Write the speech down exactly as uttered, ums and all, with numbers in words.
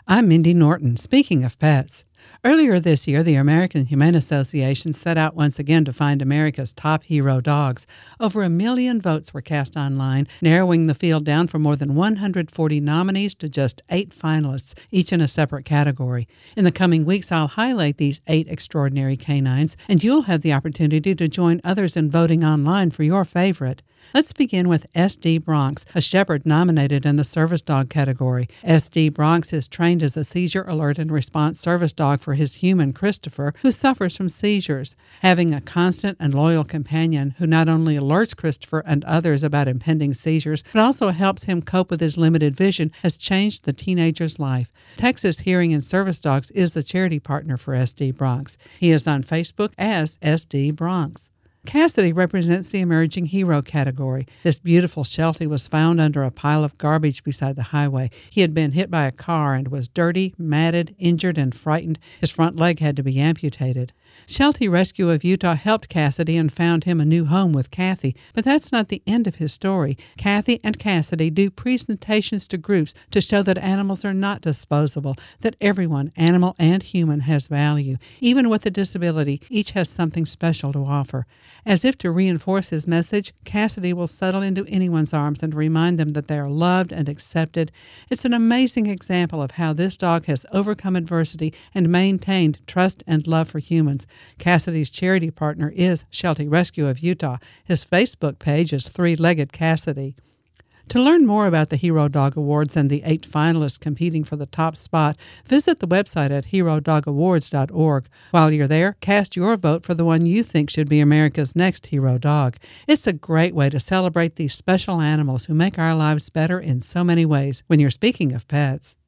I'm Mindy Norton. Speaking of pets, earlier this year, the American Humane Association set out once again to find America's top hero dogs. Over a million votes were cast online, narrowing the field down from more than one hundred forty nominees to just eight finalists, each in a separate category. In the coming weeks, I'll highlight these eight extraordinary canines, and you'll have the opportunity to join others in voting online for your favorite. Let's begin with S D Bronx, a shepherd nominated in the service dog category. S D Bronx is trained as a seizure alert and response service dog for his human Christopher, who suffers from seizures. Having a constant and loyal companion who not only alerts Christopher and others about impending seizures, but also helps him cope with his limited vision has changed the teenager's life. Texas Hearing and Service Dogs is the charity partner for S D Bronx. He is on Facebook as S D Bronx. Cassidy represents the emerging hero category. This beautiful Sheltie was found under a pile of garbage beside the highway. He had been hit by a car and was dirty, matted, injured, and frightened. His front leg had to be amputated. Sheltie Rescue of Utah helped Cassidy and found him a new home with Kathy, but that's not the end of his story. Kathy and Cassidy do presentations to groups to show that animals are not disposable, that everyone, animal and human, has value. Even with a disability, each has something special to offer. As if to reinforce his message, Cassidy will settle into anyone's arms and remind them that they are loved and accepted. It's an amazing example of how this dog has overcome adversity and maintained trust and love for humans. Cassidy's charity partner is Sheltie Rescue of Utah. His Facebook page is Three-Legged Cassidy. To learn more about the Hero Dog Awards and the eight finalists competing for the top spot, visit the website at hero dog awards dot org. While you're there, cast your vote for the one you think should be America's next hero dog. It's a great way to celebrate these special animals who make our lives better in so many ways when you're speaking of pets.